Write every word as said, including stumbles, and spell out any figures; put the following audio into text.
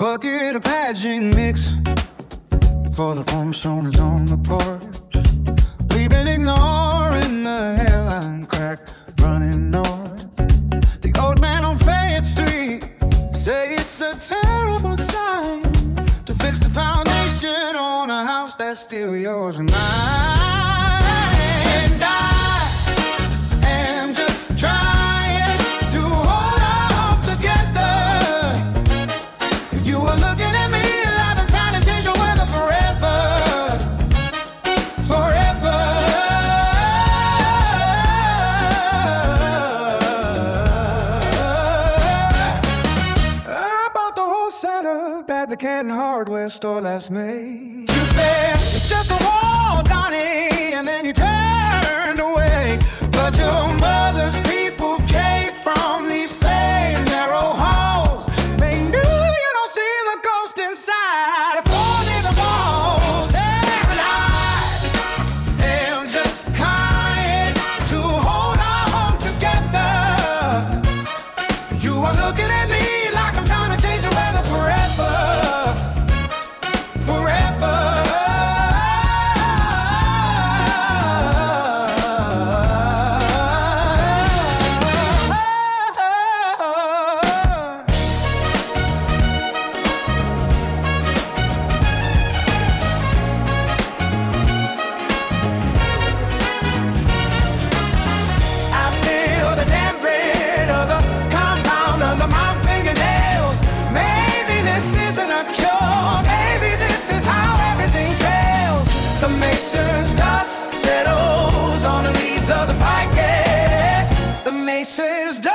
bucket of pageant mix for the formations on the porch. We've been ignoring the hairline crack running north. The old man on Fayette Street say it's a terrible sign to fix the foundation on a house that's still yours and mine. And I am just trying to hold on together. You were looking at me like I'm trying to change your weather forever, forever. I bought the whole setup at the Canton Hardware store last May. You said it's just a wall, Donnie, and then you turned away. But your mother's people came from these same narrow halls. They knew you don't see the ghost inside for the walls. And I am just trying to hold on together. You are looking at me like I'm trying to change the weather forever, forever. I feel the damp grit of the compound under my fingernails. Maybe this isn't a cure. Maybe this is how everything fails. The mason's dust settles on the leaves of the ficus. The mason's dust